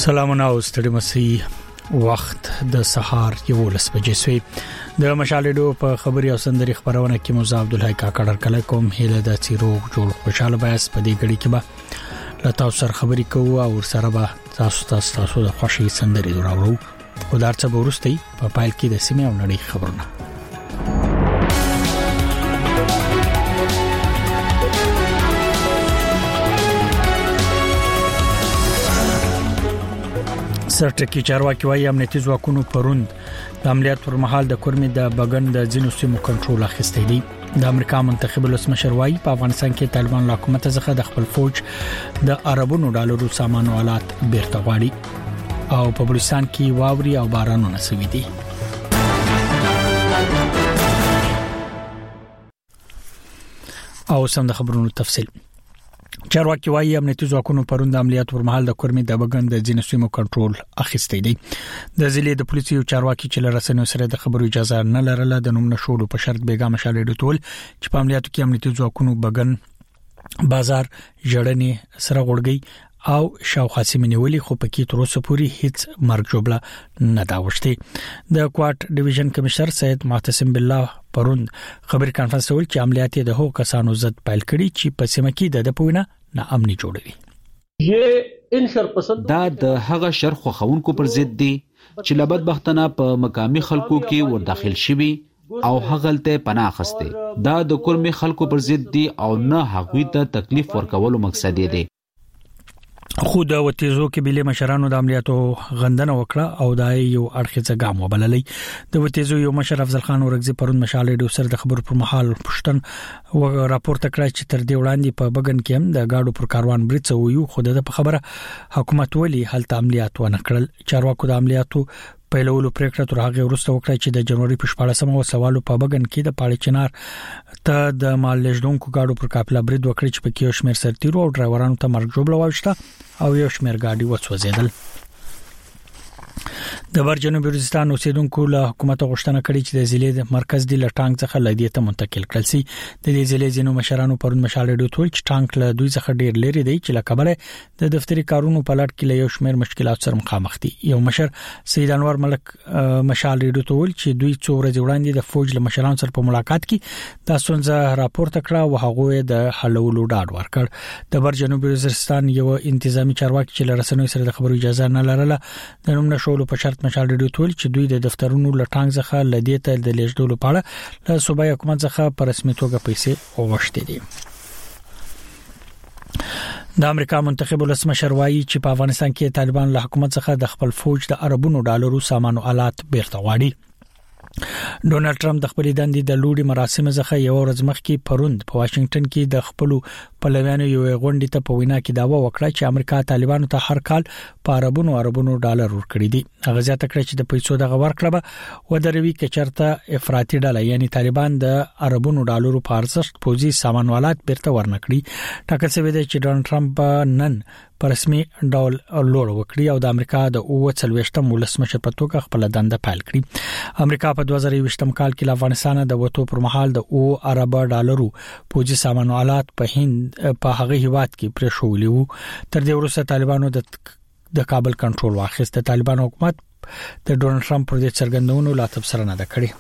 سلامونه او ستړي مسي وخت د سهار 11 بجې سوی د مشالډو په خبري او سندري خبرونه کې موزه عبدالحی کاکړ کله کوم هله د چیرو جوړ خوشاله بیاس په دې غړي کې به له تاسو سره خبري کوو او سره به تاسو د خوشي سندري راوړو او درڅ به ورستي په پایل کې د سیمه او نړۍ خبرونه سرټکی چارواکي وايي امنیتي ځواکونو پروند د عملیات پر مهال د کورمي د بغن د ځینو سیمو کنټرول اخیستی دی د امریکا منتخب ولسمشر وايي په افغانستان کې طالبان له حکومت څخه د خپل فوج د اربونو ډالرو سامان او آلات بیرته غواړي او په بلوچستان کې واوري او بارانونه سوي دي او سم د خبرونو تفصیل چارواکي وايي امنیتي ځواکونو پروند عملیات پر مهال د کورمي د بغن د ځینو سیمو کنټرول اخیستی دی د ضلع د پولیسو چارواکي چې لرسنو سره د خبرو اجازه نه لرله د نوم نشولو په شرط بیګا مشالې ډول چې په عملیاتو کې امنیتي ځواکونو بغن بازار جړنې سره غړګي او شاوخوا سیمې نیولې خو پکې تر اوسه پورې هیڅ مرګ جوړه نه دا وشته د کوارټ ډیویژن کمشنر سید معتصم بالله پروند خبري کانفرنس ول چې عملیات د هو کسانو ضد پایل کړي چې په سیمه کې د پوینه نه امني جوړوي یہ ان شرپسند دا د هغه شر خو خونکو پر ضد دي چې لبد بختنه په مقامی خلکو کې ور داخل شوي او هغلته پناه اخسته دا د کورمي خلکو پر ضد دي او نه هغوی ته تکلیف ورکولو مقصد دی خو د وتیزو کې بلی مشرانو د عملیاتو غندنه وکړه او د یو اړخیزه ګام وبللې د وتیزو یو مشر افضل خان ورغزي پرون مشالې سره د خبرو پر مهال پښتن و راپورته کړ چې تر دې وړاندې په بغن کې هم د گاډو پر کاروان برڅ ویو خو د خبره حکومت ولی هلته عملیات ونه کړل چارواکو د عملیاتو پیلولو پریکړه تر هغه وروسته وکړه چې د جنوري په 14مه سوالو په بغن کې د پاړې چنار ته د مال لژدونکو گاډو پر قافله برید وکړي چې په کې شمیر سرتیرو او ډرایورانو ته مرګ جوړه واوښته او یو شمیر گاډي وسوځیدل د جنوبي وزیرستان اوسیدونکو له حکومت غوښتنه کړې چې د ضلع د مرکز د لټانګ څخه لدی ته منتقل کړل شي د دې ضلع زینو مشرانو پرون مشالې ډوټول چې ټانک له دوی څخه ډیر لري دی چې لکبره د دفتری کارونو په لړ کې له یو شمیر مشکلات سره مخامخ دي یو مشر سید انور ملک مشالې ډوټول چې دوی څو ورځې وړاندې د فوج له مشرانو سره په ملاقات کې تاسو څنګه راپورته کړه او هغه د حلولو ډاډ ورکړ د جنوبي وزیرستان یو انتظامی چارواکي چې لرسنوي سره د خبرو اجازه نه لرله د نوم نشولو په شرط مشالې ډوټول چې دوی د دفترونو لټانګ څخه لدی ته د لیږدولو په اړه له صوبایي حکومت څخه په رسمي توګه پیسې وغوښتې دي د امریکا منتخب ولسمشر وايي چې په افغانستان کې طالبان له حکومت څخه د خپل فوج د اربونو ډالرو سامان او آلات بیرته غواړي ډونالد ټرمپ د خپل دندې د لوړي مراسم څخه یو ورځ مخکې پروند په واشنگټن کې د خپل پلویانو یو غونډې ته په وینا کې داوا وکړه چې امریکا طالبانو ته هر کال په اربونو ډالر ورکړي دي هغه ځکه کړ چې د پیسو د ورکړه به ودروي کې چرته افراطي ډله یعنی طالبان د اربونو ډالرو په ارزښت پوزي سامانوالات بیرته ورنکړي ټاکل شوی دی چې ډونالد ټرمپ نن په رسمي ډول لوړ وکړي او د امریکا د 40م ولسمشر په توګه خپل دنده پیل کړي امریکا په 2020م کال کې له افغانستان د وټو پر مهال د ارب ډالرو پوجي سامانوالات په هند په هغه هیواد کې پرې شوولي وو تر دې وروسته طالبانو د کابل کنټرول واخیسته طالبان حکومت د ډونالد ټرمپ پر دې څرګندونو لا تبصره نه کړې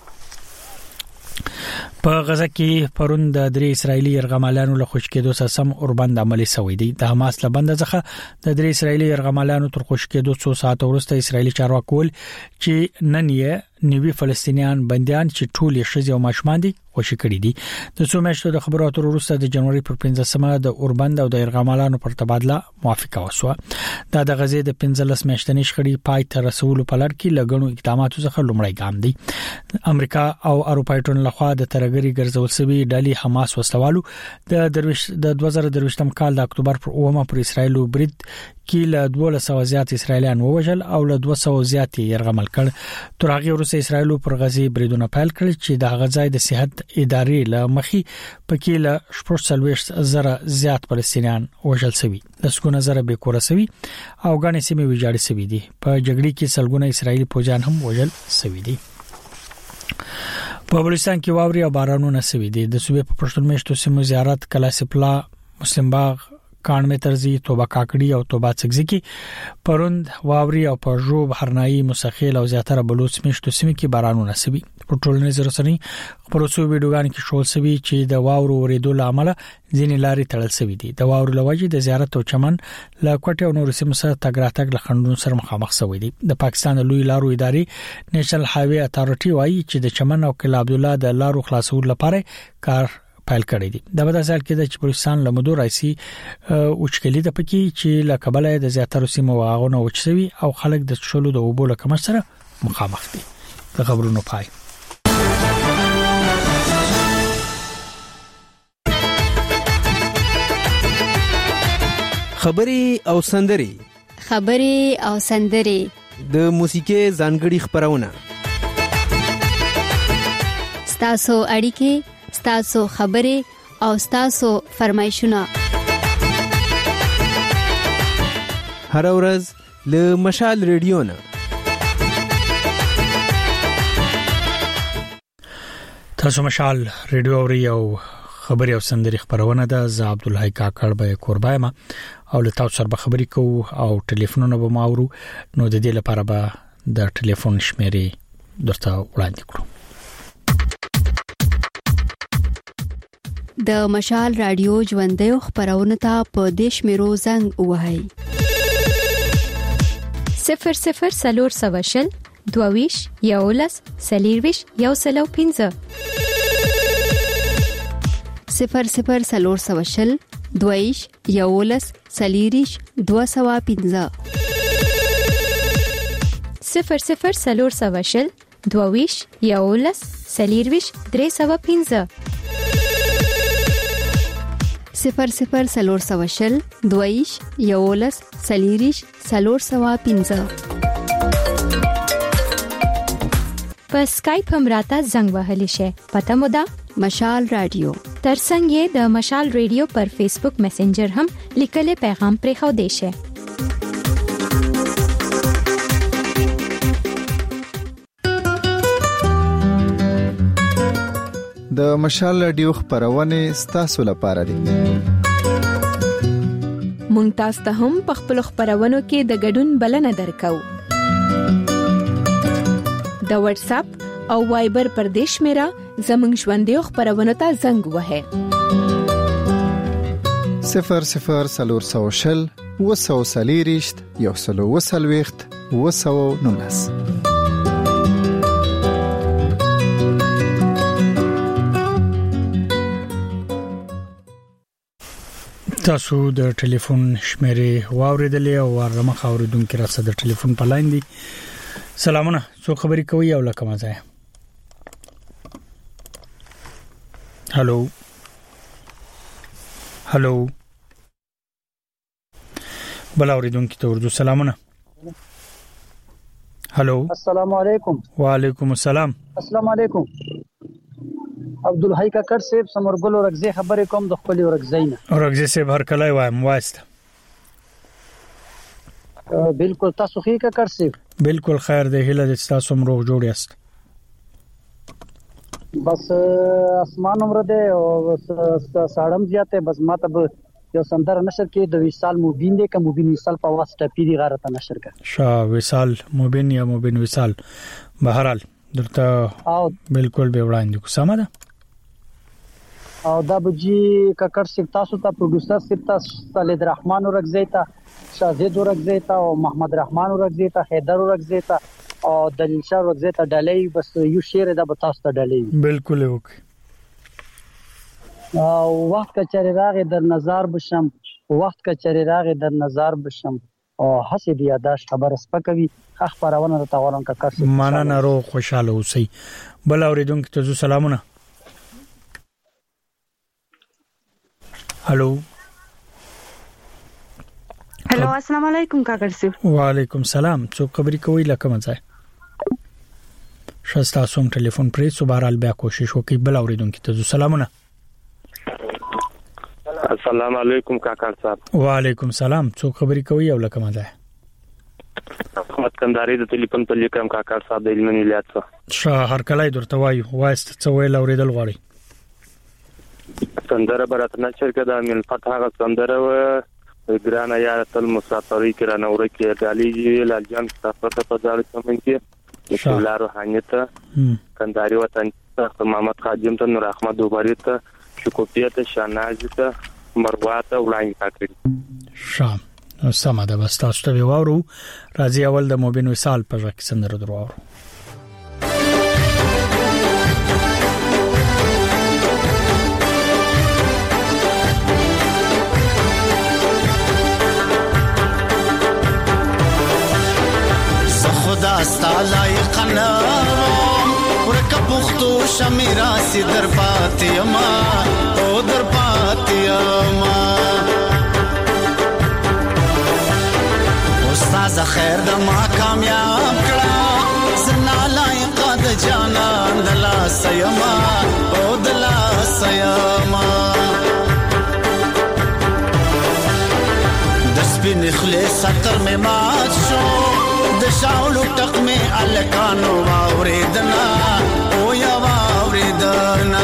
په غزه کې پرون د درې اسرایلی يرغمالانو له خوشکېدو سره سم اوربند عملی شوې دي د حماس له بند څخه د درې اسرایلی يرغمالانو تر خوشکېدو 2 ساعت وروسته اسرایلی چارواکي چې نن یې نیوي فلسطینیان بنديان چې ټول یې شذ او ماشومان دي خوشی کړی دي د څو میاشتو د خبرو اترو وروسته د جنوري پر 15مه د اوربند او د يرغمالانو پر تبادله موافقه وشوه دا د غزې د 15 میاشتنې شخړې پای ته رسولو په لړ کې لګڼو اقداماتو څخه لومړی ګام دی امریکا او اروپایي ټولنه لخوا د ترګری ګرځول شوی ډلې حماس وسوالو د 2023م کال د اکتوبر پر 9مه پر اسرایل برید کې له 200 زیات اسرایلیان ووجل او له 200 زیات يرغمل کړ تر هغه وروسته اسرایل پر غزې بریدونه پیل کړل چې د غزای د صحت ادارې له مخې پکې له 40,000 زیات فلسطینیان وژل شوي لسګونه زره به کور شوي او غاڼې سیمې ویجاړې شوي دي په جګړې کې سلګونه اسرایلی فوجیان هم وژل شوي دي په بلوچستان کې واوري او بارانونه شوي دي د صوبې په پښتون میشتو سیمو زیارت کلاسپلا مسلم باغ کان مترزي توبه کاکړي او توبه څګزي پروند واوري او پرجو بهرنايي مسخيل او زیاتره بلوچ میشتو سیمه کې بارانونه سوي په ټولنیز رسنۍ خبرو ویډیوګان کې شول سوي چې د واورو ورېدو لامل ځینې لارې تړل سوي دي د واورو لوجې د زیارت او چمن لا کوټه او نور سیمه سره تګراتګ لخندون سره مخامخ سوي دي د پاکستان لوی لارو ادارې نېشنل هایوي اتارټي وايي چې د چمن او کلا عبد الله د لارو خلاصول لپاره کار پایل کړی دي د بل ځل کې د پاکستان لمدو رئیسي اوچکلی د پکی چې لکبل د زیاتره سیمه واغونه وچسوي او خلک د شلو د وبو لکم سره مخامخ دي د خبرونو پای خبري او سندري د موسیقي ځانګړي خبرونه ستاسو اړیکې ستاسو خبري او ستاسو فرمایشونه هر ورځ له مشال ریډیو نه تاسو مشال ریډیو اوري او خبري او سندري خبرونه ده ز عبد الحی کاکړ به قربایما او له تاسو سره خبري کو او ټلیفونونه به ماورو نو د دې لپاره به د ټلیفون شمیرې درته وړاندې کړو د مشال رادیو ژوندې خبرونه ته په دیش میرو زنګ وهاي 00 سلور سواشل دوویش یولس سلیرویش یوسلو 15 00 سلور سواشل دویش یولس سلیریش 215 00 سلور سواشل دوویش یولس سلیرویش 315 00 سلور سواشل دویش یولس سلیریش 315 په سکایپ هم راته زنګ وهلی شي پته مو ده مشال رادیو ترڅنګ د مشال ریډیو پر فیسبوک میسنجر هم لیکلي پیغام پرې خو دی شي د مشال رادیو خبرونه ستاسو لپاره دي مونږ تاسو ته هم په خپل خبرونو کې د ګډون بلنه درکو د واتس اپ او وایبر پر دیش میرا زمنګ ژوندې خبرونه ته زنګ وهه 00 سلور سواشل وسو سلیریشت یوسلو وسلويخت وسو نونس تاسو د ټلیفون شمیرې واوریدلې او ورمخ اوریدونکو راڅخه د ټلیفون په لاین دي سلامونه څو خبرې کوي او لکه مزه هالو بل اوریدونکو ته ورته سلامونه هالو السلام علیکم وعلیکم السلام السلام علیکم عبد الحی کاکړ صاحب سمرګل ورغزي خبرې کوم د خپل ورغزینه ورغزي صاحب هر کله وایم واسط بالکل تاسو خې کاکړ صاحب بالکل خیر دی هله د تاسو مروغ جوړ یاست بس اسمان عمر ده او ساړم زیاته بس ماته یو سندره نشر کې د وصال مبین دی کوم مبین وصال په واسطه پیری غارته نشر کا شاه وصال مبین یا مبین وصال بهرال دلته بالکل به وړاندې کو سم ده او دا بجی کاکړ صاحب تاسو ته پروډوسر صاحب تاسو خالد رحمان ورغزیتا شاهزاد ورغزیتا او محمد رحمان ورغزیتا حیدر ورغزیتا او دلیل شاه ورغزیتا ډالۍ بس یو شعر دا به تاسو ته ډالۍ بالکل وک او وخت کچری راغی در نظر بشم او حسې دی یاداش خبر سپکوي خبرونه ته غوړم کاکړ صاحب مننه رو خوشاله اوسئ بل اوریدونکو ته سلامونه هالو السلام علیکم کاکړ صاحب وعلیکم السلام څو خبرې کوي لکه مزه شاستا سوم ټلیفون پرې سوبارال بیا کوشش وکي بل اوریدونکو ته سلامونه السلام علیکم کاکړ صاحب وعلیکم السلام څو خبرې کوي او لکه مزه احمد کندهاری د ټلیفون په لیکم کاکړ صاحب د علمي ولايت څخه شاه هر کله درته وایو وایست څو ویل اوریدل غواړي سندره برات نشر کده من فتح غ سندره و ګران یا تل مسافری کرانه ورکه غالي لالجان سفر ته پدار سمون کې شولا روحانيت کنداري وطن ته محمد خادم ته نور احمد دوباري ته شکوپیت شاناز ته مروات وړاندې کړی شام سمه ده بس تاسو ته وورو راځي اول د موبین وصال په ځکه سندره درو خدا ستالایق نه ورکه پختو شمیرا سي در پاتیما او در پاتیما استاد خیر د ما کامیاب کړه زنا لایق د جانان دلا سیما او دلا سیما د سپین خلیص تر می مات شو د شاولو ټق می الکانو واوریدنا او یا واوریدنا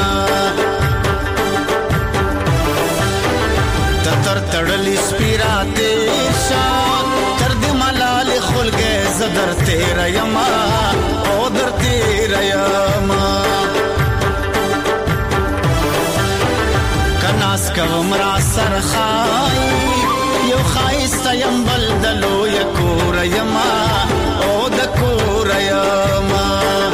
تر تړلی سپیراته شان تر دې ملال خلګه زدر تیر یما او در تیر یما کناس کوم را سرخای یو خایسته یم بلدلو یکور یما او د کور یما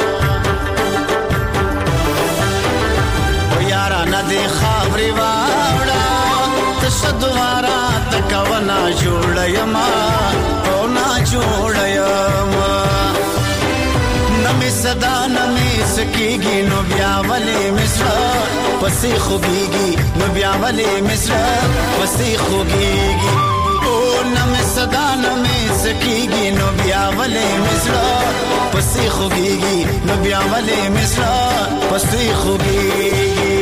او یارا ندی خبري واړه تشدوارا تکونا جوړ یما او نا جوړ یما نمی صدا نمی سکیږي نو بیا ولې مصر پسې خوږيږي نو بیا ولې مصر پسې خوږيږي او نمی صدا نمی سکیږي نو بیا ولې مصر پسې خوږيږي نو بیا ولې مصر پسې خوږيږي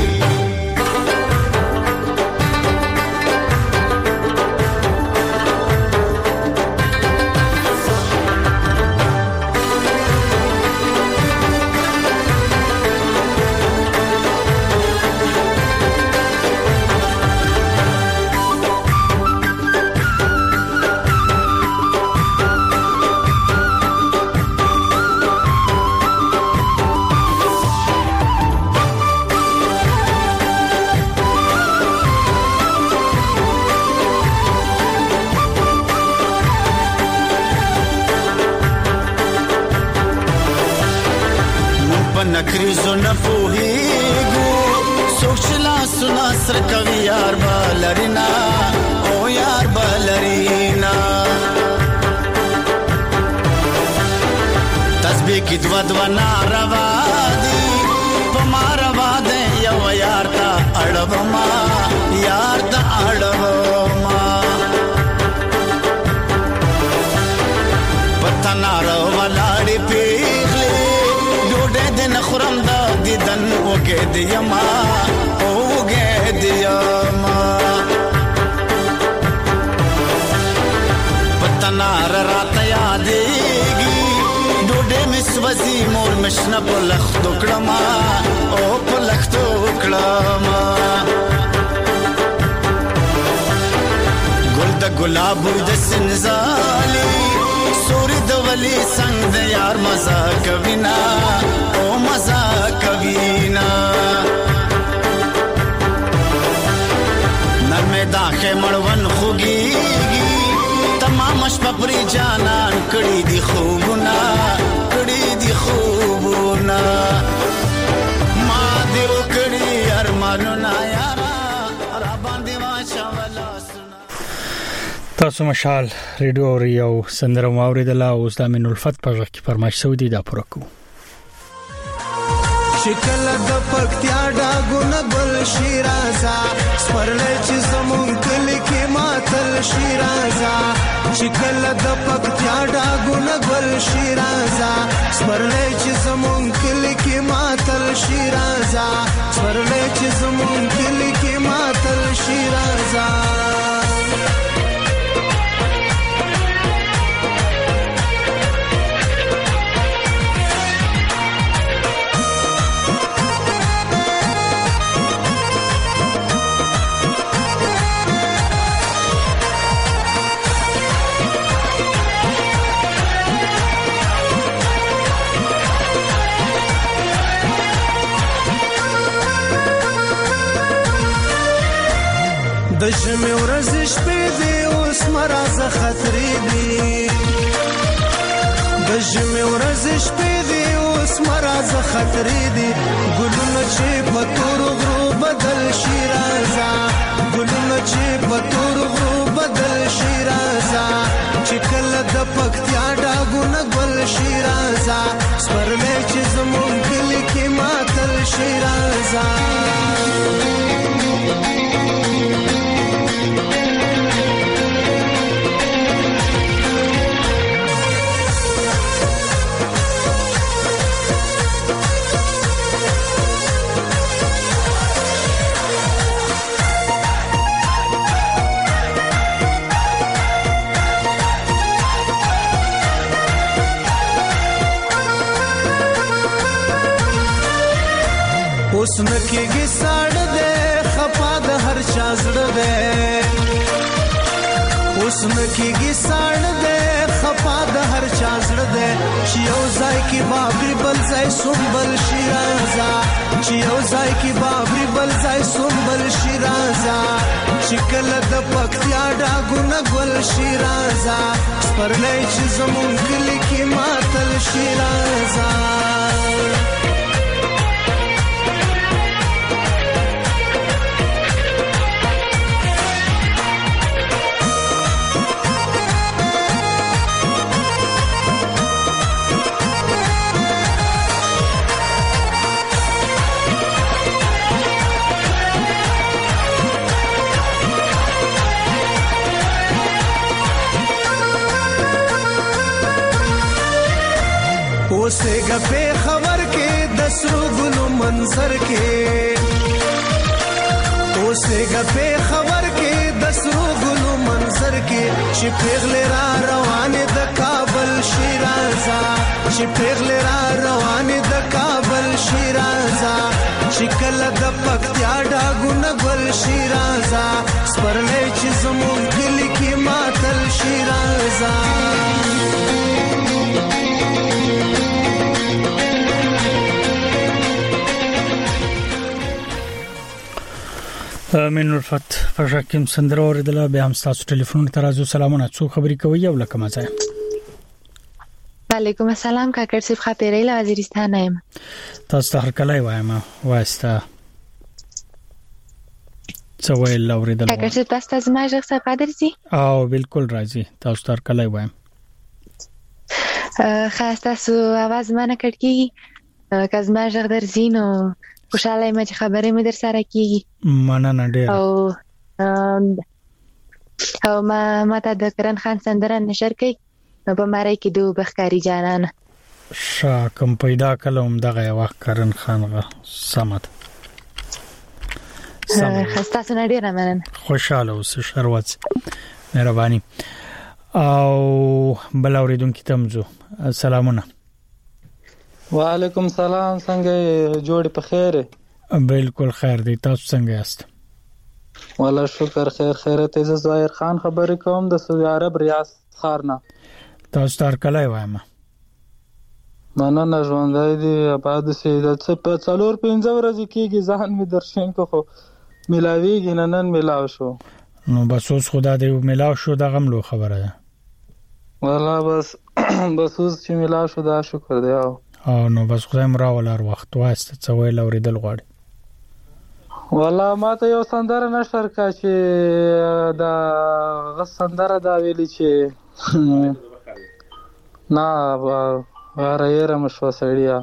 نکریزو نفوهیگو سوچلا سنا سر کوي یار بالرینا او یار بالرینا تسبیح کی دوا ناروا دی پماروا دے یو یار تا اڑوما یار تا اڑوما پتا ناروا لاړي پیغلی دن خرم دا دیدن وګه دیما اوګه دیما پتنار رات یادېږي ډوډې مسوځي مور مشنه په لخت کړما او په لخت کړما ګل د ګلاب د سنزالي سوري د ولی څنګه د یار مزه کوینا او مزه کوینا نرمه داخه مړون خوږيږي تمام شپه پرې جانان کړي دي خوبونه ما دې وکړي ارمانونه یارا را باندې واچولا تاسو مشال ریډیو ریو سندره واوریدله اوس د امین الفت په ځکه فرمایش سعودي دا پرکو شکل د پکتیا ډاګونه ګل شیرازا سپرلې چې زمون کلی کې ماتل شیرازا شکل د پکتیا ډاګونه ګل شیرازا سپرلې چې زمون کلی کې ماتل شیرازا سپرلې چې زمون کلی کې ماتل شیرازا د ژمي ورځې شپې دي اوس مرزه خطرې دي د ژمي ورځې شپې دي اوس مرزه خطرې دي ګلونه چې په تور غرو بدل شي رازا ګلونه چې په تور غرو بدل شي رازا چې کله د پکتیا ډاګونه ګل شي رازا سپرلې چې زمون کلی کې ماتل شي رازا اوس نکېږي ساړه ده خپا د هر چا زړه ده اوس نکېږي ساړه ده خپا د هر چا زړه ده چې یو ځای کې بابري بل ځای سنبل شي رازا چې یو ځای کې بابري بل ځای سنبل شي رازا چې کله د پکتیا ډاګونه ګل شي رازا سپرلی چې زمون کلی کې ماتل شي رازا اوسه غپې خبر کې د سرو ګلو منظر کې اوسه غپې خبر کې د سرو ګلو منظر کې چې پیغله را روانه د کابل شیرازا چې پیغله را روانه د کابل شیرازا چې کله د پکتیا ډاګونه ګل شیرازا سپرلې چې زمون کلی کې ماتل شیرازا من الفت فشکم سندره اوریدله به هم تاسو ټلیفون ترازو سلامونه څو خبرې کوي یو لکه مزه وعلیکم السلام کاکر صاحب خاطرې له وزیرستان یم تاسو هر کله وایم واسطه څو ویل اوریدله کاکر صاحب تاسو ما ژغ څه قادر سي او بالکل راځي تاسو هر کله وایم خاص تاسو आवाज مانه کړکی کز ما ژغ درځینو خوشاله مې چې خبرې مې در سره کیږي مننه ډېر او ما ته د کرن خان سندره نشر کړي نو په ماره کې دوه بخکاری جانان شاکم پیدا کلم دغه وخت کرن خان غ سمت خسته سونه ډېر مننه خوشاله اوس شروات مهرباني او بل اوریدونکو تمزو سلامونه وعلیکم سلام څنګه جوړ په خیر بالکل خیر دی تاسو څنګه یاست والله شکر خیرت زه ظاهر خان خبرې کوم د سعودي عرب ریاست خارنه تاسو تر کله وایم مننه ژوندۍ دی آباد سي د څه 4-5 ورځې کېږي ځان می درشین کو خو ملاویږي نن ملاو شو نو بس اوس خدا دې ملاو شو دا غم لو خبره ده والله بس اوس چې ملاو شو دا شکر دی او نو بس خدای مرا ولر وخت واسطه څو ویل اوریدل غواړي والله ما ته یو سندره نشر کا چې دا غسندره دا ویلي چې نا غره مشو سړیا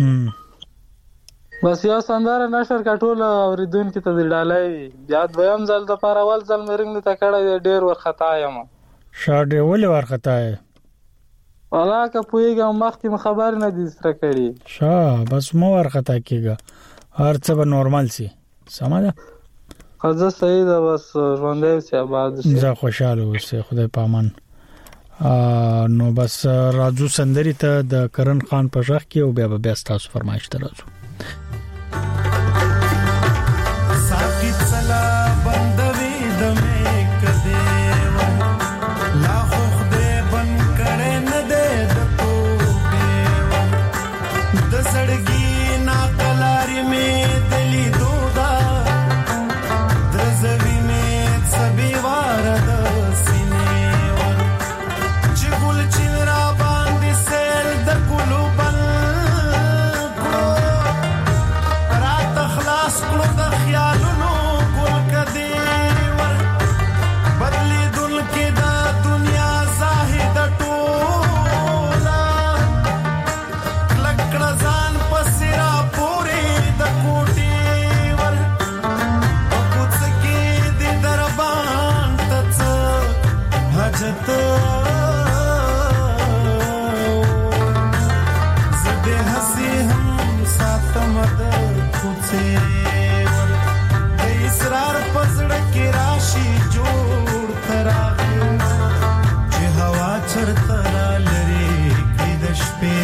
بس یو سندره نشر کا ټول اوریدونکو ته ډالای بیا دویم ځل د پاره اول ځل مرنګ ته کړه ډیر ور خطا یم شاډه ولې ور خطا ہے والا که پویګم مخکې خبر نه دي سره کړی بس مو ور خطا کیږي هر څه به نورمال سي سمجه خزه صحیح ده بس ژوندې سي آباد سي زه خوشاله اوسه خدای پامان نو بس راځو سندري ته د کرن خان په ژغ کې او بیا به تاسو فرمایش ته راځو ساکت سلا بندوي د مې کده لا خو دې بن کړه نه دې د توبه د سړګي نا کلاري مې دلی دودا د زوی مې د اسرار پزړه کې راشي جوړ تراغ چې هوا چرته لري کې د شپې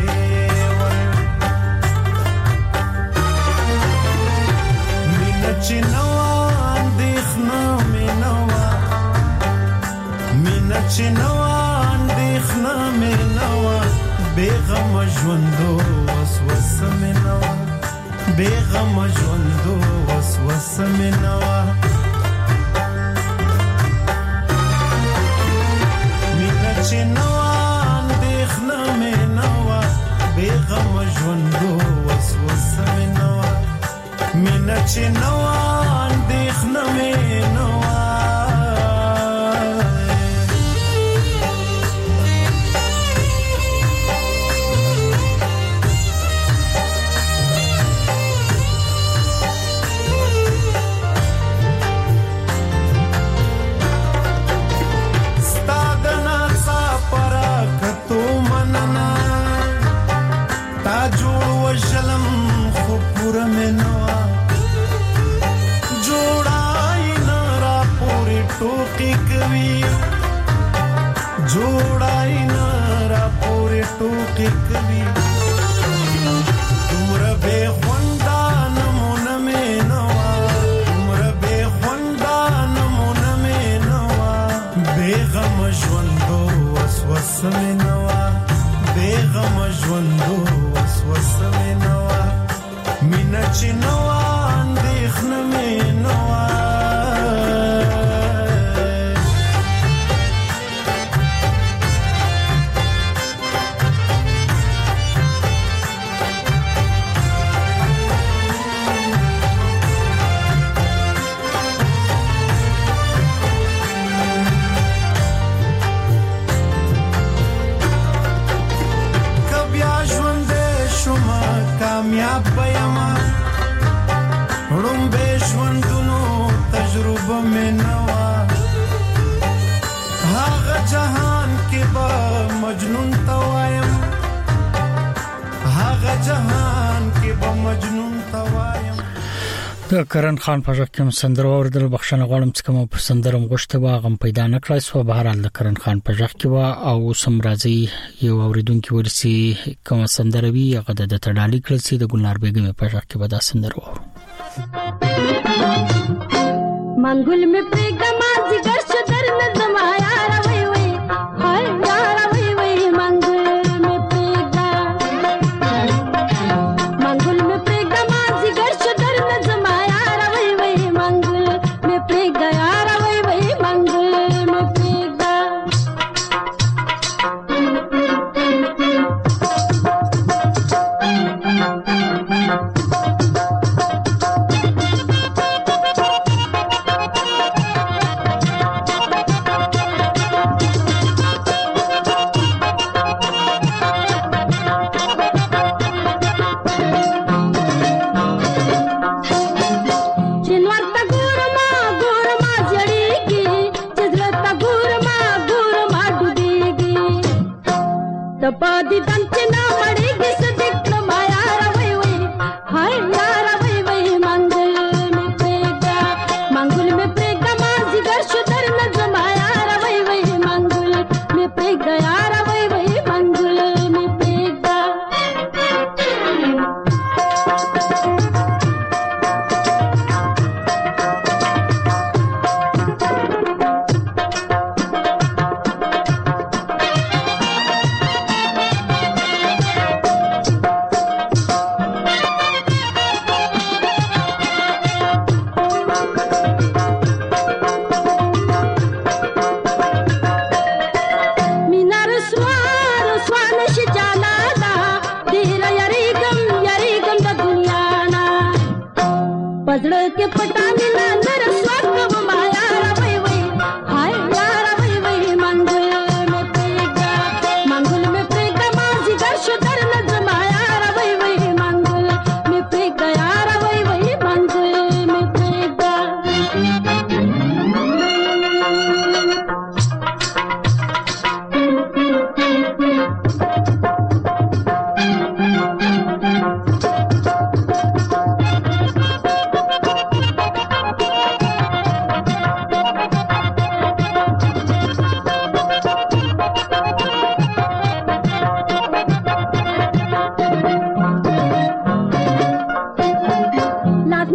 مینه چې نوا اندېښنه مې نوا مینه چې نوا اندېښنه مې نوا بیغم ژوندو وسوسه مې نوا بیغم ژوندو وسوسه مې نوا مینه چې نوا اندېښنه مې نوا بیغم ژوندو وسوسه مې نوا مینه چې نوا اندېښنه مې نوا وجلم خو پورا منوا جوړای نارا پوری ټوکی کوي جوړای نارا پوری ټوکی کوي تمر به خوندا نمونه منوا تمر به خوندا نمونه منوا بیغم ژوندو وسوسه منوا بیغم ژوندو وسوسه مې نوا مینه چې نوا اندېښنه مې نوا کامیاب بیاما رومبه ژوندونو تجربه مې نوا هغه جهان کې به مجنون توایم هغه جهان کې به مجنون توایم د کرن خان په ځکه کوم سندره اوردل بخښنه غواړم چې کوم په سندرم غوښته واغم پیدا نکړای سو بهرال د کرن خان په ځکه کې وا او سم راځي یو اوریدونکو ورسي کوم سندره وی هغه د تړالي کړسي د ګلنار بیگم په ځکه کې ودا سندره وو منګل می پرګما جګر شدر نظم یار وای وای هاي یار وای وای منګل می پرګا منګل می پرګما جګر شدر نظم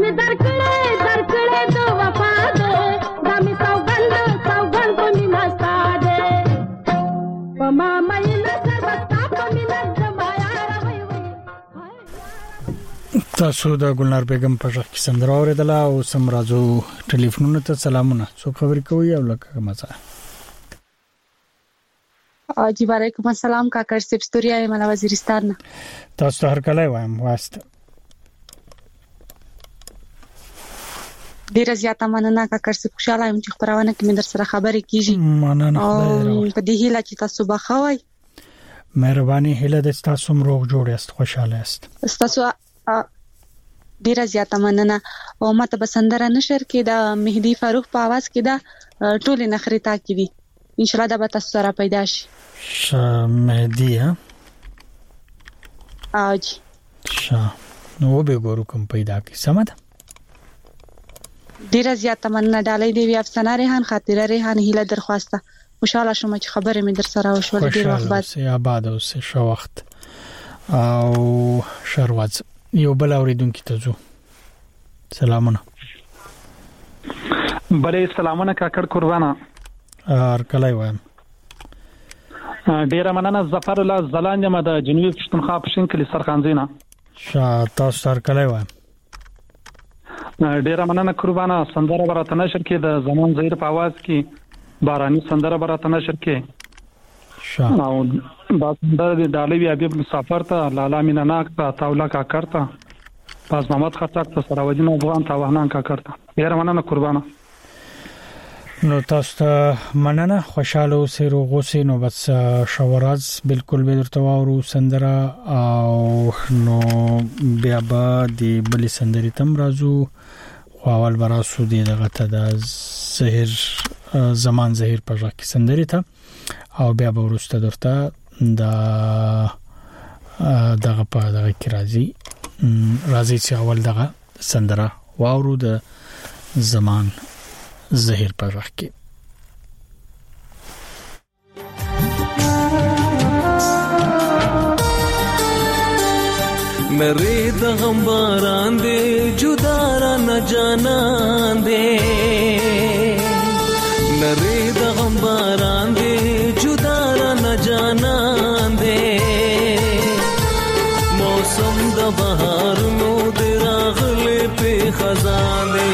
می درکړې د وفا دې دا می سوګند په مینا ستاده په ما مې نظر بستا په مینا زمایا روي تاسو د ګلنار بیگم په ځخ کې سندره اوریدله او سم راځو ټلیفونونو ته سلامونه څو خبرې کوي او لکه مزه جی وعلیکم السلام کاکر سپ ستوریا یم له وزیرستان تاسو هر کله وایم واسطه ډیر زیاته مننه کاکر سپ خوشاله یم چې خبرونه کې مې در سره خبرې کیږي مننه په دې هیله چې تاسو بخوي مهرباني هیله د تاسو مروغ جوړ است خوشاله است تاسو ډیر زیاته مننه او ماته بسندره نشر کې د مهدی فاروق په आवाज کې دا ټول نخري تا کې دي ان شاء الله دا به تاسو سره پیدا شي مهدی ها اج نو به ګورو کوم پیدا کی سمد ډیر زیاته مننه ډالۍ دی وی افسانه ریحان خاطره ریحان هیله درخواسته خوشاله شوم چې خبره مې در سره وشول ډیر وخت بعد خوشاله آباد اوسه شو وخت او شروات یو بل اوریدونکو ته زو سلامونه بلې سلامونه کاکړ قربانا هر کله وایم ډیر مننه ظفر الله زلان یم د جنوبي پښتونخوا پښین کلی سرخانزینا تاسو هر کله وایم ډیر مننه قربانا سندره برات نشر کې د زمان زهیر په आवाज کې باراني سندره برات نشر کې او دا سندره د ډالۍ حبیب مسافر ته لالا میناناک ته تاولا کا کرتا پاس محمد خطاک ته سراوجین افغان ته وهنان کا کرتا ډیر مننه قربانا نو تاسو ته مننه خوشاله اوسئ روغ اوسئ نو بس شاوراز بالکل به درته وورو سندره او نو بیا به د بلې سندرې تم راځو خو اول براسو دی دغه ته د زهیر زمان زهیر په ځکه سندرې ته او بیا به ورسته درته دغه په دغه کې راځي چې اول دغه سندره واورو د زمان زهیر پر وخت کې نری د غم باران دې جدا را نه جانان دې نری د غم باران دې جدا را نه جانان دې موسم د بهار نو دې راغله په خزان دې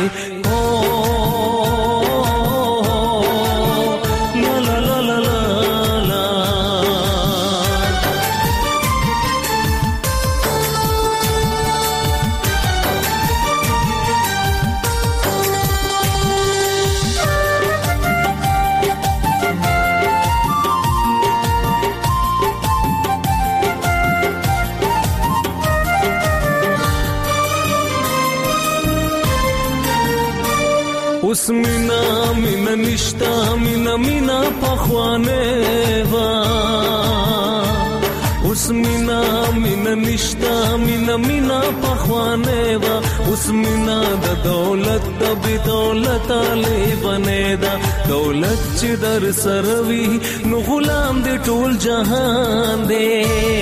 اوس مینا مینا نشتا مینا مینا پخوانه وا اوس مینا مینا نشتا مینا مینا پخوانه وا اوس مینا د دولت د بی دولت علی بنه دا دولت چې در سروي نو غلام دې ټول جهان دې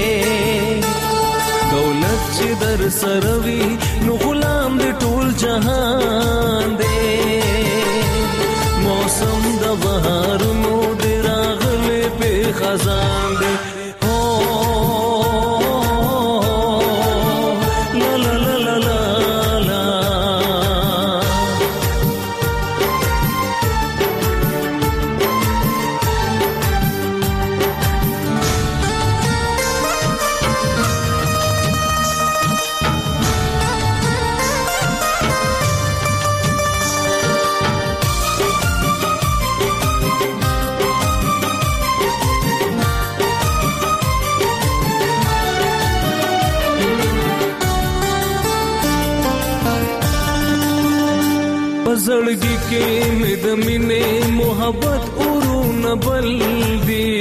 دولت چې در سروي نو غلام دې ټول جهان دې موسم د بهار نو دې راغله په خزان دې لا لا لا لا لا زړګي کې مې د مینې محبت اورونه بل دي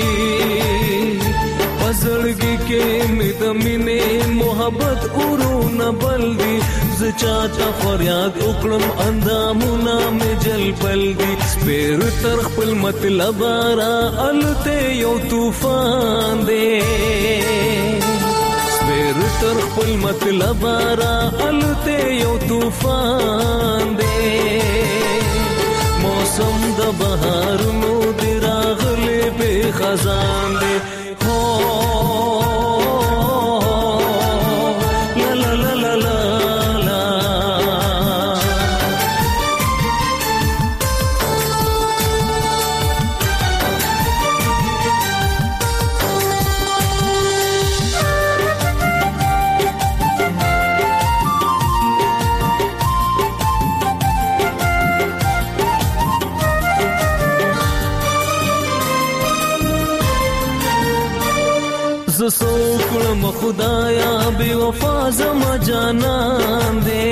زړګي کې مې د مینې محبت اورونه بل دي زچا تا فریاد وکړم اندامونه مې جلبل دي سپیر تر خپل مطلب را الته یو طوفان دی سپیر تر خپل مطلب را الته یو طوفان دی موسم د بهار نو دی راغلی به خزان دی هو لا لا لا لا سوکړم خدایا بے وفا زما جانان دے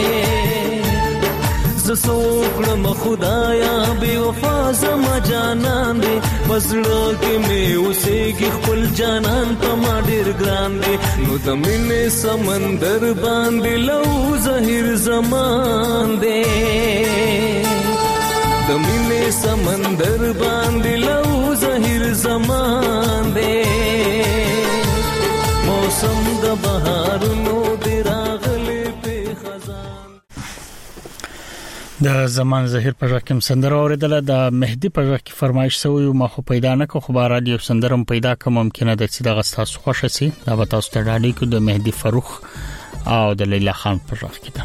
سوکړم خدایا بے وفا زما جانان دے پسړه کې مې اوسېږي خپل جانان په ما ډېر ګران دے نو د مینې سمندر باندې لو زهیر زمان دے د مینې سمندر باندې لو زهیر زمان دے موسم د بهار نو دی راغلی په خزان د زمان زهیر په ځکه سندره اوریدله د مهدی په ځکه فرمایش سوی ما خو پیدا نه کو خو بارال یو سندرم پیدا کوم ممکنه ده چې د غستاسو خوښ شي دا به تاسو ته ډالۍ کو د مهدی فروخ او د لیلا خان په ځکه ده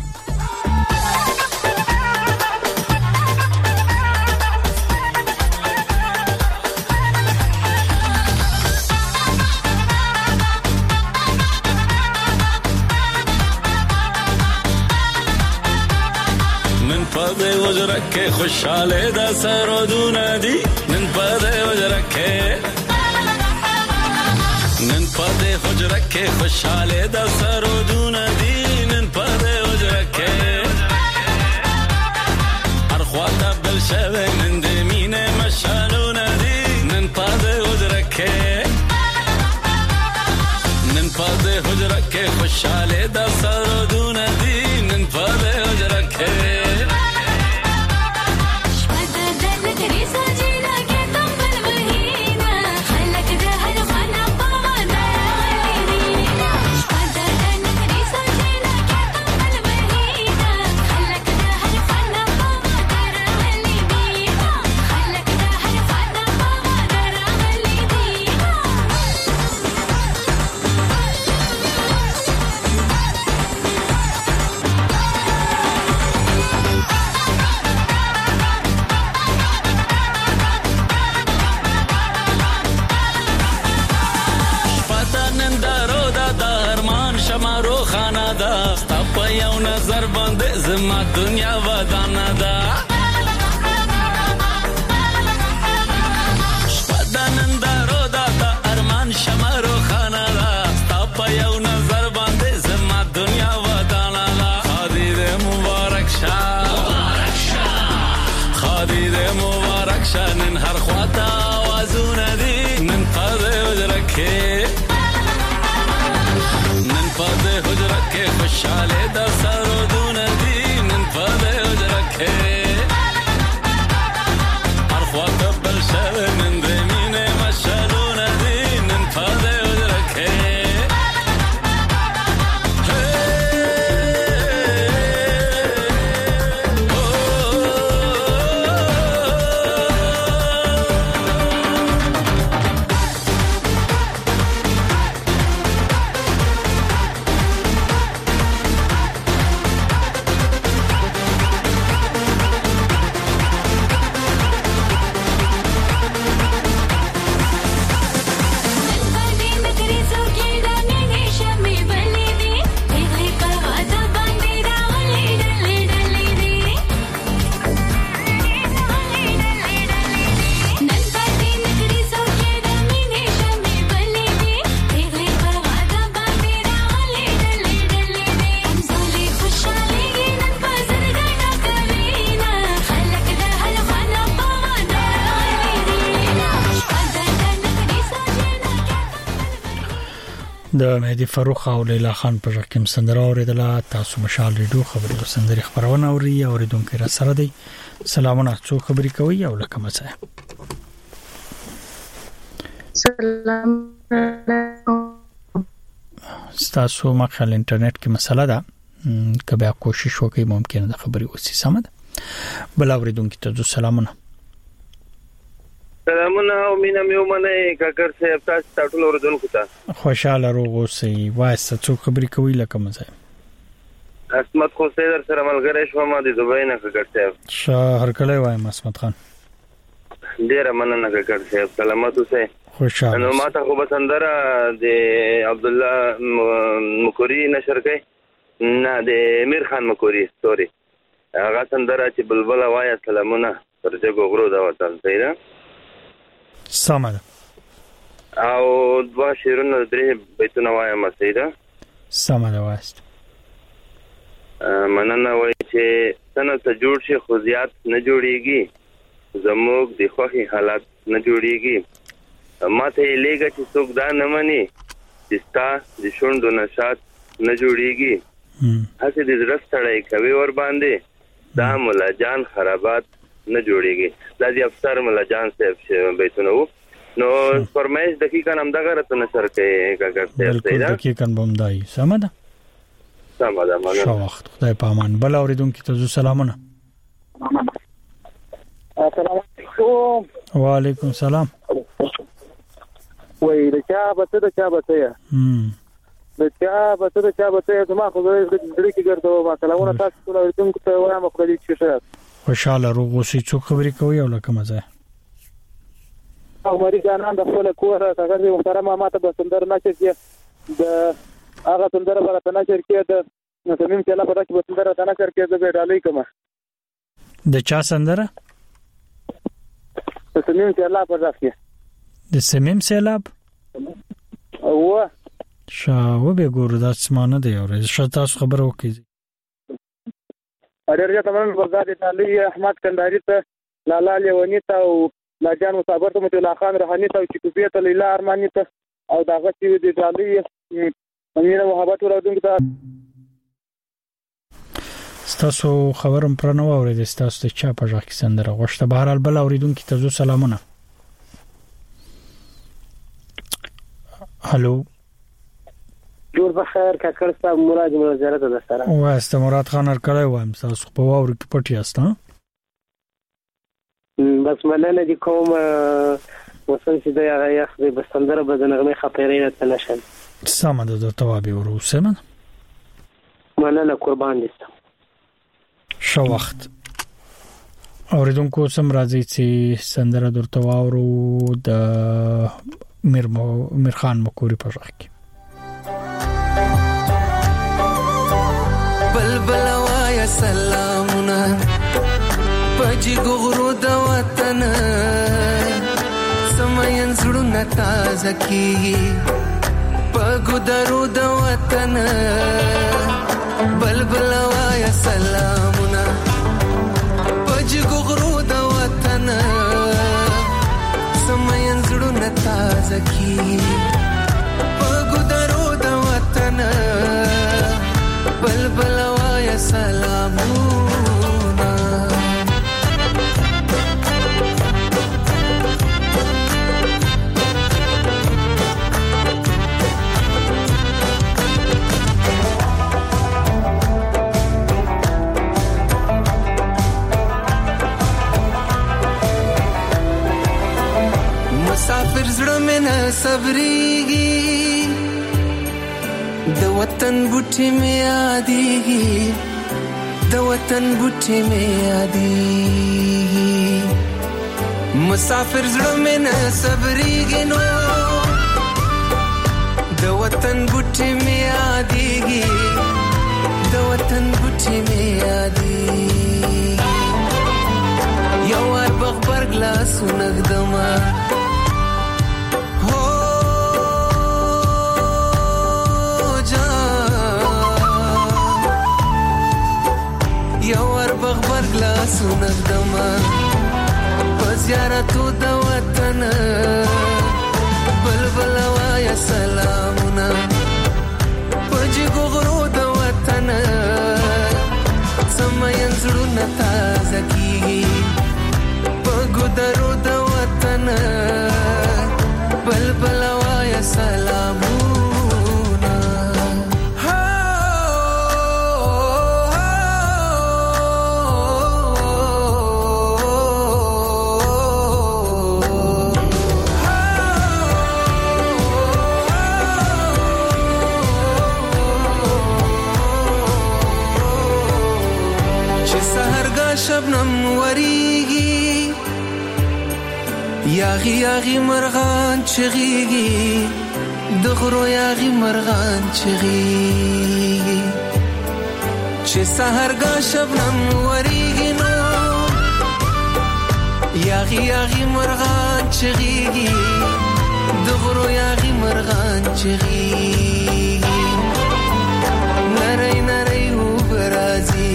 پدې وجرکه خوشاله د سرودونه دي نن پدې وجرکه خوشاله د سرودونه دي نن پدې وجرکه هر خواته بل شوه نن د مینه مشالونه دي نن پدې وجرکه خوشاله د سرودونه دي نن پدې وجرکه زما دنیا ودانه ده شپدانن دارو دا ارمان شمارو خانه ده ستا په یو نظر باندې زما دنیا ودانه ده خادي دې مبارک شه نن هر خواته آوازونه دي نن پدې حجره کې خوشاله د سرودونه دي نن پدې حجره کې هر خواته بل شوه نن د مینې مشالونه دي نن پدې حجره کې د مهدی فروخ او لیلا خان په رقم سندره اوریدله تاسو مشال ریډیو خبري سندري خبرونه اوري اوریدونکو را سره دی سلامونه څو خبري کوي او لکه مڅه سلام ستاسو مخال انټرنیټ کې مسله ده کبه کوشش وکړئ ممکن د خبري وسی سمد بل اوریدونکو ته سلامونه او مینا میومنه کاکر صاحب تاسو ټول اوریدونکو ته خوشاله روغ اوسئ واسه څو خبري کوي لکه مزه اسمت خو سیدر سره ملګری شوم د دوبۍ نه کاکر صاحب هر کله وایم اسمت خان ډیر مننه کاکر صاحب سلامت اوسئ خوشاله نو ماته خو بسندره د عبد الله مکوري نشر کوي نه د امیر خان مکوري سوري هغه سندره چې بلبل وای سلامونه ترجه غرو دا وطن سیدا سمه او دوا شیرونه درې بیتونه وایم سیدا سمه واست مننه وای چې څنګه ته جوړ شي خو زیات نه جوړیږي زموږ د خوخي حالات نه جوړیږي ماته لګه چې څوک دا نه مني چې ستا د شوندو نشات نه جوړیږي هڅه دې درستړی کوي ور باندې دا مولا جان خرابات نه جوړیږي دا دی افسر مولا جان صاحب بیتونه نو فرمایش دقیقاً هم دغه رته نشر کوي کاکر صاحب بالکل دقیقاً بمدای سمده شو وخت خدای پامان بل اوریدونکو ته سلامونه السلام علیکم وعلیکم السلام وای د چا بته زما خو زړه کې ګرځو ما سلامونه تاسو ټول اوریدونکو ته وایم خو دې چې شه خوشاله روغ اوسئ څو خبري کوي او لکه مزه او مری جانان د خپل کور څنګه محترم ماته بسندر نشر کې د هغه سندره برته نشر کې د سمیم چې لا پتا کې بسندر ته نشر کې د ډالۍ کوم د چا سندره د سمیم چې لا پتا کې د سمیم سیلاب او شاو به ګور د اسمانه دی او شته خبر وکړي اړیریا تمام بغداد تعالی احمد کنداری ته لالا لیونی ته او لاجان مصابر ته متلا خان روحاني ته چکوبیه ته لیلا ارمانی ته او داغه چې د تعالی امیر محبت ورودونکو ته ستاسو خبرم پر نو اورید ستاسو ته چا په ځخ کې سندره غوښته بهرال بل اوریدونکو ته سلامونه هالو جوړ بخیر کاکر صاحب مراد وزارت د سره واسته مراد خان هر کله وایم تاسو په واور کې پټی استه بس مننه دي کوم وسن چې د یخ د بسندره بدنغمه خطرینه تنشن سمه د توابې وروسه مننه قربان دي شو وخت اوریدونکو سم راځي چې سندره درته واورو د میر خان مکوري په ځخ کې بلبل وایا سلامونه پجی غرو د وطن سمین زړونه تازه کیږي پګو درو د وطن بلبل وایا سلامونه پجی غرو د وطن سمین زړونه تازه کیږي پګو درو د وطن بلبل وایا سلامونه مسافر زړه مې نه صبرېږي د وطن بوټي مې یادېږي د وطن بوټي مې یادېږي مسافر زړه مې نه صبرېږي نو د وطن بوټي مې یادېږي د وطن بوټي مې یادېږي یو وار بغبرګ لاسونه ږدمه بغبرګ لاسونه ږدمه په زیارتو د وطن بلبل وایا سلامونه په جګو غرو د وطن سمین زړونه تازه کیږي په ګودرو د وطن بلبل وایا سلامونه شبنم وریږي یاغي یاغي مرغان چغيږي دغرو یاغي مرغان چغيږي چې سحرګه شبنم وریږي نو یاغي یاغي مرغان چغيږي دغرو یاغي مرغان چغيږي نری نری وبرازي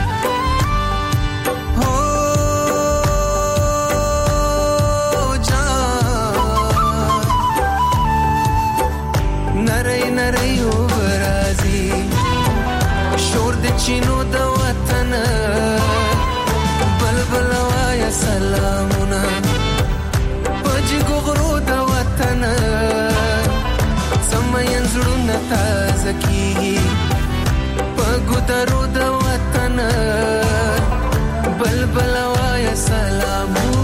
چینو د وطن بلبل وایا سلامونه پج ګغرو د وطن سمین زړونه تازه کیږي پګو درو د وطن بلبل وایا سلامونه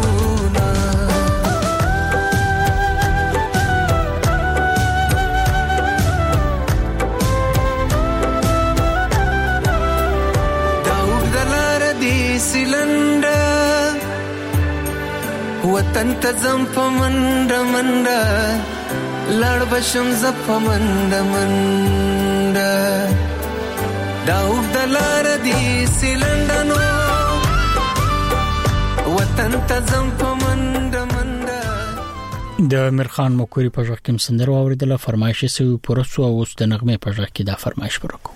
وطن ته زم په منډه منډه لړ بشم ز په منډه منډه دا د لار دی سیلندنو وطن ته زم په منډه منډه د مرخان مکوري په ځخ کې سندره اوریدله فرمایش سوي پرسو او اوس د نغمه په ځخ کې دا فرمایش ورکو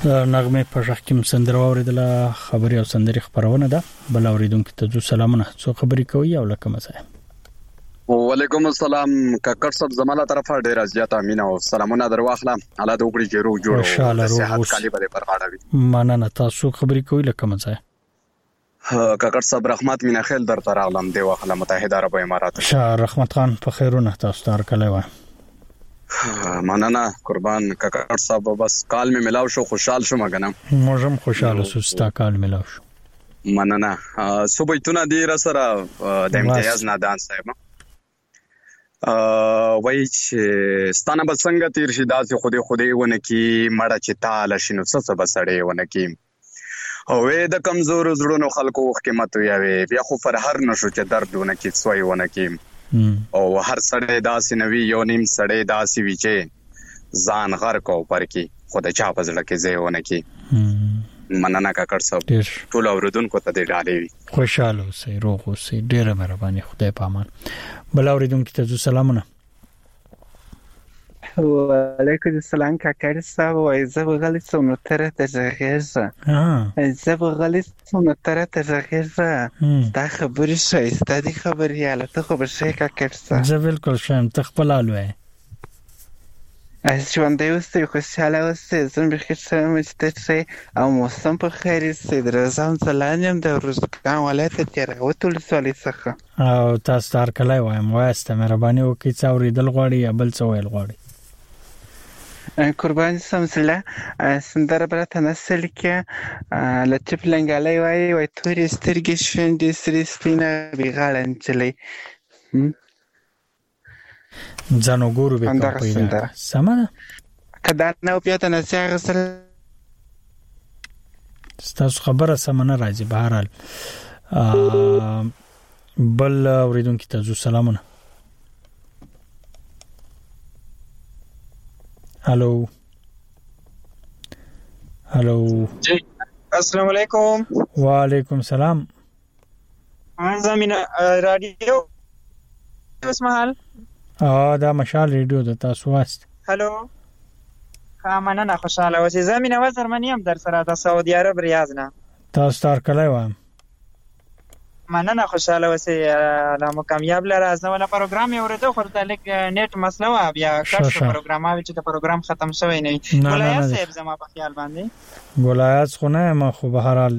نغمه په ځخ کې مسندر اوریدله خبري او سندري خبرونه ده بل اوریدونکو ته سلامونه څو خبري کوي او لکه مزه وعلیکم السلام کاکړ صاحب زماله طرفه ډیر زیات امینه او سلامونه درواخله الله دې وګړي جوړ جوړ صحت کالي به پرغاړوي مننه تاسو خبري کوي لکه مزه کاکړ صاحب رحمت مینا خیل در ترغلم دی واخله متحده عرب امارات شاه رحمت خان په خیرونه تاسو تر کله و مننه قربان کاکړ صاحب بس کال می ملاو شو خوشحال شو مګنه موږم خوشاله سو ستا کال ملاو شو مننه صبحتونه دی را سره د امتیاز نادان صاحب وای چې ستانه به څنګه تیر شي داسې خودي ونه کی مړه چې تاله شنو څه بسړې ونه کی او د کمزور زړونو خلکو قیمت وي بیا خو پر هر نشو چې دردونه کی سوی ونه کی او هر سړی داسې نوی یو نیم سړی داسې وی چې ځان غر کو پر کی خدای چا په ځړه کې ځای ونه کی مننه کاکړ صاحب ټول اوریدونکو ته دې ډالې وي خوشاله اوسئ روغ اوسئ ډیره مهرباني خدای په امان بل اوریدونکو ته سلامونه وعلیکم السلام کاکړ صاحب وای زه بغلی څونو تر ته ځغېزه زه بغلی څونو تر ته ځغېزه دا خبرې شایسته دي خبرې اله ته خو به شي کاکړ صاحب زه بالکل شم ته خپل الوې ژوندی اوسئ خوشحاله اوسئ زه بخیر شوم چې ته او موسم په خیر سي درځم ځلان یم د روزګان ولایت تیراوت ولسوالۍ څخه او تاسو تر کله وایم واسته مهرباني وکړئ چې اوریدل غواړي یا بل څه ویل غواړي قربان سمسله سندره برته نسل کې لطیف لنګالای وای تورې سترګې شونډې سرې سپینه بیغاړه نجلۍ ځانو ګورو به کوي سمه کدا نو بیا ته نصیحت سره تاسو خبره سمنه راځي بهرحال بل اوریدونکو ته سلامونه الو جی السلام علیکم وعلیکم السلام زمينه رادیو اوس مهال دا مشال ریډیو د تاسو واست هالو مننه خوشاله اوسئ زمينه وزر منیم در سره د سعودي عرب ریاض نه تاسو تر کله وایم مننه خوشاله اوسئ لا مو کامیاب لره از نو پروګرام یې ورته خو د لیک نیټ مسله وا بیا کښ پروګرام او چې د پروګرام ختم شوی نه ولایت صاحب زما په خیال باندې ولایت خو نه ما خو بهرحال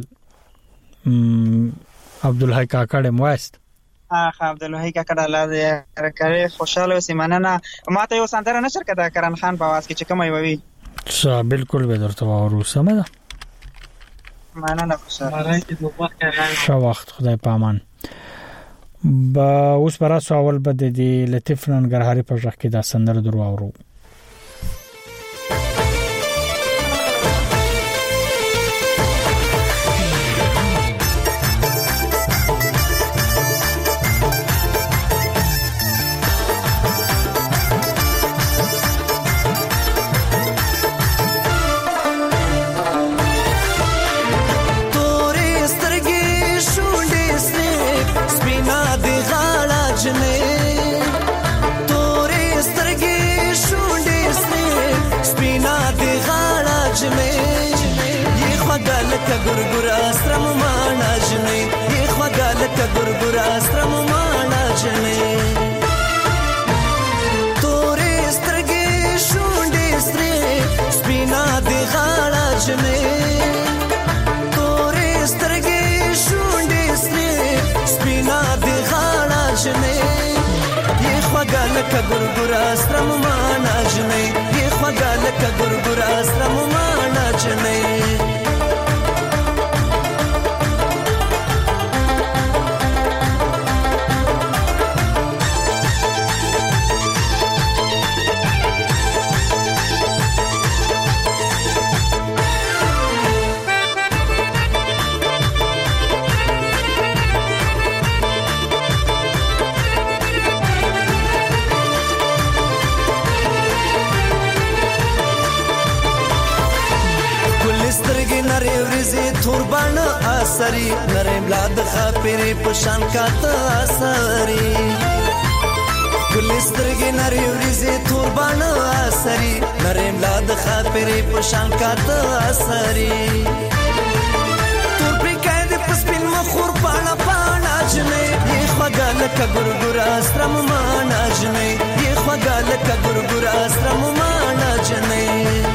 عبدالحی کاکړ موست عبدالحی کاکړ الله دې راکړي خوشاله اوسئ مننه ماته یو سندره نشر کړه کرن خان په आवाज کې چې کوم وي بالکل به درته وورو سمه ده مننه خوشاله شو وخت خدای په امان با اوس برا سوال بده دی لطیف ننګرهاري په ځخ کې دا سندره درو اورو ګورګورا سترم مانا جنې یې خواګاله ک ګورګورا سترم مانا جنې تورې سترګې شونډې سرې سپینا دی غاړه جنې تورې سترګې شونډې سرې سپینا دی غاړه جنې یې خواګاله ک ګورګورا سترم مانا جنې یې خواګاله ک ګورګورا سترم مانا جنې توربان اثری نرم لاد خاپری پشان کات اثری کلسترګ نری ورزي توربان اثری نرم لاد د خاطرې په شان کاته اثرې تور پرې کاندې په سپین مخور پاڼه پاڼه جنې یې خوږه لکه ګورګوره سترم ماڼه جنې یې خوږه لکه ګورګوره سترم ماڼه جنې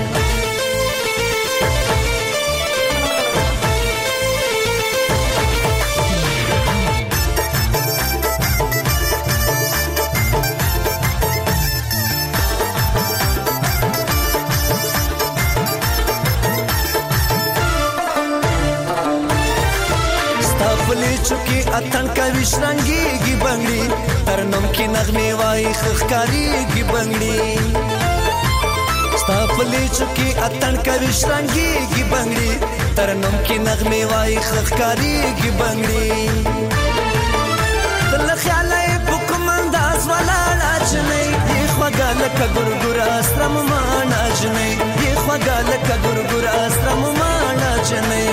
چوکي اتن کوي شرنګيږي بنگړي ترنم کې نغمه وای خخکاریږي بنگړي ستاپلي چوکي اتن کوي شرنګيږي بنگړي ترنم کې نغمه وای خخکاریږي بنگړي دل خیالای پکم انداز والا لاجنې یې خوګه لکه ګورګورا سترم مانا جنې یې خوګه لکه ګورګورا سترم مانا جنې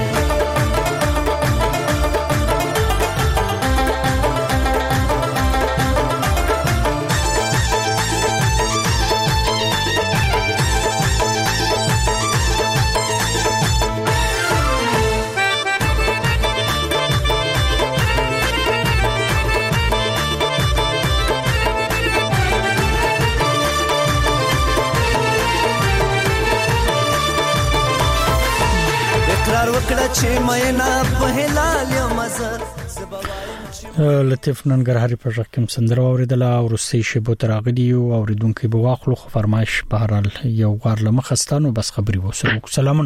لطیف ننګرهاري په ژغ کې سندره اوریدله او روسي شیبو تراغلی او اوریدونکو به واخلو خو فرمایش په هر حال یو غار لمخستانو بس خبري وسره سلامونه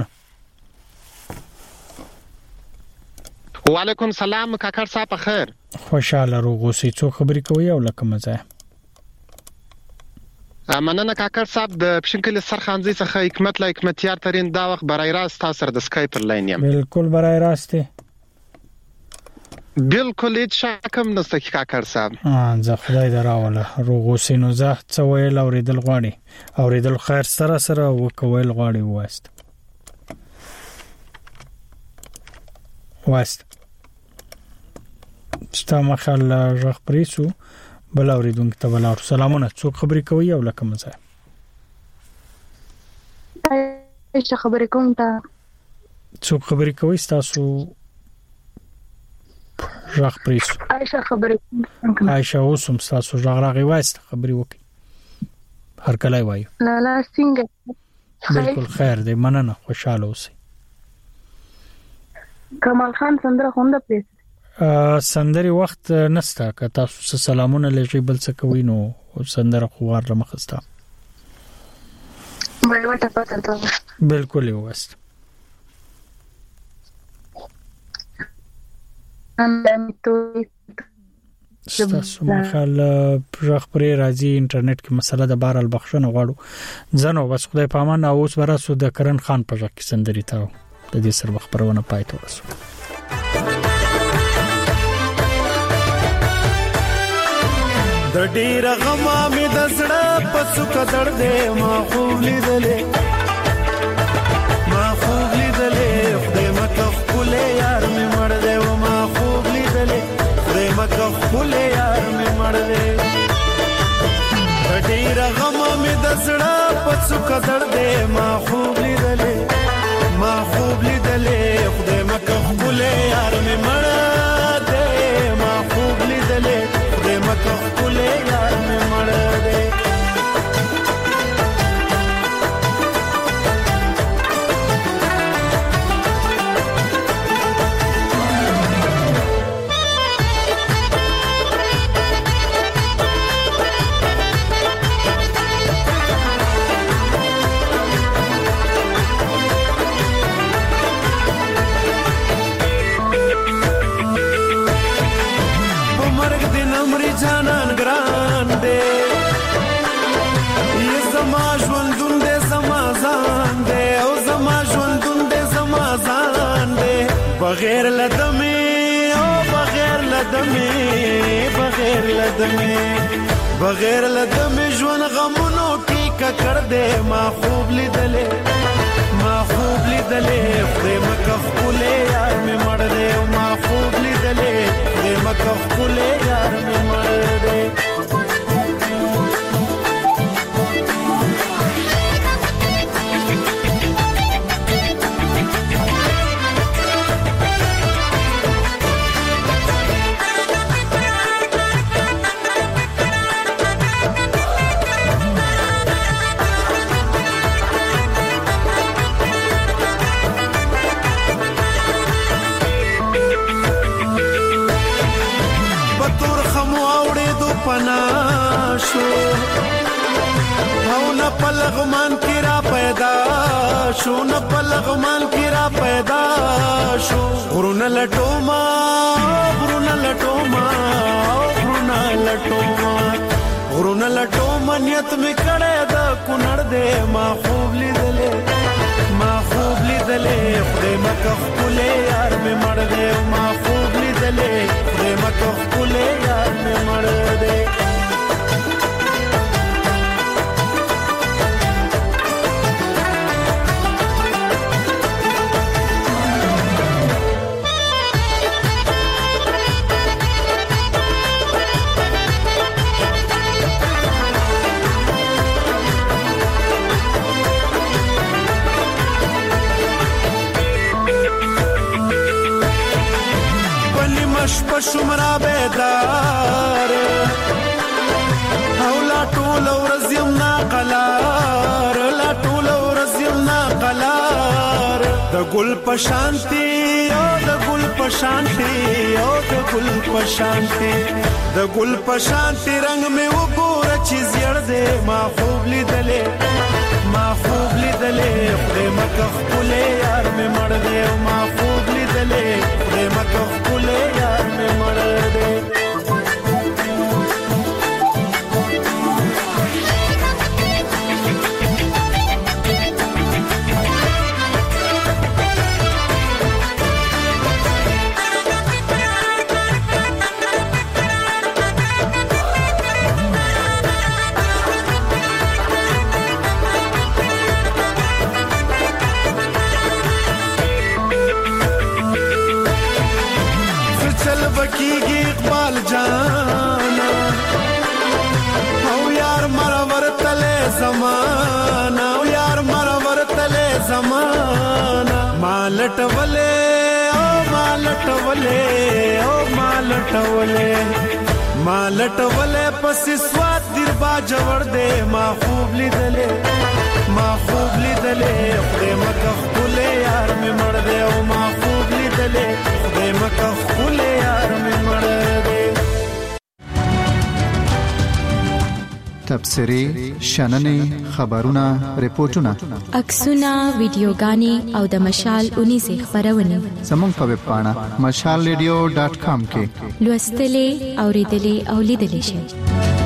وعلیکم سلام کاکړ صاحب خیر خوشاله روغوسی څو خبري کوي او لکه مزه مننه کاکړ صاحب د پښینکل سرخانزي څخه حکمت لا حکمتیار ترين دا وخت برای راست تاسو د اسکایپ پر لاین یم بالکل برای راست بالکل هیڅ شکم نشته کاکړ صاحب زه خدای دراوله روغوسی نو زه څه ویل اوریدل غواړي اوریدل خیر سره سره وکول غواړي واست ستا مخال ژغ پریسو بل اوریدونکو ته بلار سلامونه څوک خبري کوي او لکه مزه ايش خبري کوم تا څوک خبري کوي تاسو ژغ پریسو عائشہ خبري عائشہ اوسم تاسو ژغ راغي وایست خبري وکي هر کله وایو لا څنګه بالکل خیر دی مننه خوشاله اوسئ کمال خان سندره خونده پلیس سندري وخت نستا که تاسو سلامونه لږی بل څه کوي نو سندره خوار لمخستا مې وټه پته ته بالکل یو واست تاسو مخال پرخ پرې راځي انټرنیټ کې مسله د بار البخښنه غواړو ځنو بس خدای پامان اوس براسو د کرن خان په ځکه سندري ته د دې سر خبرونه پاتې ورسو د ډیر غما می د زړه په څوک درده ما خوب لیدلې خدای مکه خپل یار می مړ دی و ما خوب لیدلې خدای مکه خپل یار می مړ دی د ډیر غما می د زړه په څوک درده ما خوب لیدلې خدای مکه خپل یار می مړ دی ما خوب لیدلې خدای مکه خپل یار می مړ دی جانان ګران دے یہ زما ژوندون دے زما ځان دے او زما ژوندون دے زما ځان دے بغیر لدمه او بغیر لدمه ژوند غمونو کی ککړ دے ما خوب لیدلې خدای مکه خپل یار می مړ دے ما خوب لیدلې خدای مکه خپل یار می مړ دے شو او نه پلغمان کی را پیدا شو نه پلغمان کی را پیدا شو غرونه لټوما غرونه لټوما غرونه لټوما غرونه لټوما نیت می کړه د کونړ دې ما خوب لیدلې ما خوب لیدلې خدای مکه خپلې یار می مړ دې ما خوب لیدلې خدای مکه خپلې یار می مړ دې شمرا بیدار او لا ټول ورځ یم ناقلار لا ټول ورځ یم ناقلار د ګل پشانتی او د ګل پشانتی او د ګل پشانتی د ګل پشانتی رنگ می وګوره چې زیړ دې ما خوب لیدلې ما خوب لیدلې خدای مکه خپلې یار می مړ دې ما خوب لیدلې خدای مکه خپلې یار می مړ دې بکیږي اقبال جانا او یار مرور تله زمانہ او یار مرور تله زمانہ مالټولې او مالټولې او مالټولې مالټولې پس سواد در با جوړ دې ما خوب لیدلې ما خوب لیدلې خدای مکه خپلې یار می مړ دې او ما خوب لیدلې خدای مکه خپلې یار می مړ دې تبصرې شننې خبرونه ریپورتونه عکسونه ویډیوګانې او د مشال 19 خبرونه زموږ په ویب پاڼه mashalradio.com کې لوستلې اوریدلې او لیدلې شئ